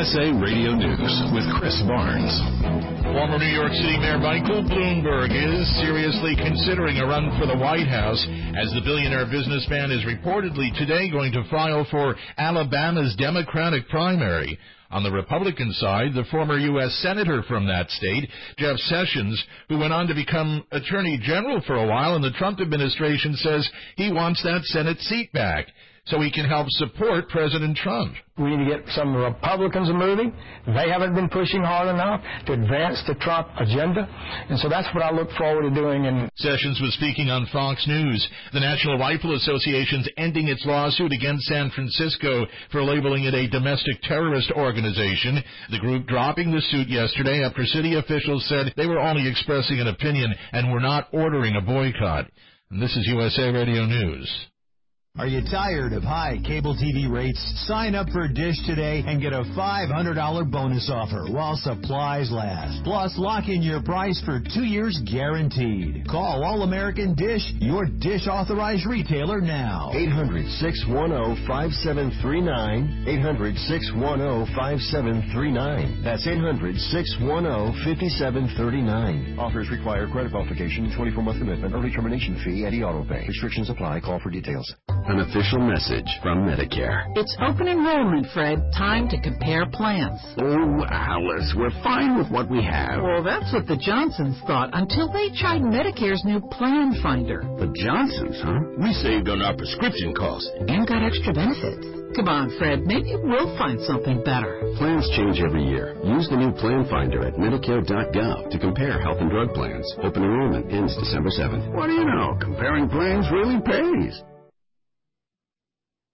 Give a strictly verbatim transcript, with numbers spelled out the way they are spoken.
S A Radio News with Chris Barnes. Former New York City Mayor Michael Bloomberg is seriously considering a run for the White House, as the billionaire businessman is reportedly today going to file for Alabama's Democratic primary. On the Republican side, the former U S Senator from that state, Jeff Sessions, who went on to become Attorney General for a while in the Trump administration, says he wants that Senate seat back so he can help support President Trump. We need to get some Republicans moving. They haven't been pushing hard enough to advance the Trump agenda, and so that's what I look forward to doing. And Sessions was speaking on Fox News. The National Rifle Association's ending its lawsuit against San Francisco for labeling it a domestic terrorist organization. The group dropping the suit yesterday after city officials said they were only expressing an opinion and were not ordering a boycott. And this is U S A Radio News. Are you tired of high cable T V rates? Sign up for Dish today and get a five hundred dollars bonus offer while supplies last. Plus, lock in your price for two years guaranteed. Call All American Dish, your Dish authorized retailer now. eight hundred, six one zero, five seven three nine. eight hundred, six one zero, five seven three nine. That's eight hundred, six one zero, five seven three nine. Offers require credit verification, twenty-four month commitment, early termination fee, and e-auto pay. Restrictions apply. Call for details. An official message from Medicare. It's open enrollment, Fred. Time to compare plans. Oh, Alice, we're fine with what we have. Well, that's what the Johnsons thought until they tried Medicare's new Plan Finder. The Johnsons, huh? We saved on our prescription costs. And got extra benefits. Come on, Fred. Maybe we'll find something better. Plans change every year. Use the new Plan Finder at Medicare dot gov to compare health and drug plans. Open enrollment ends December seventh. What do you know? Comparing plans really pays.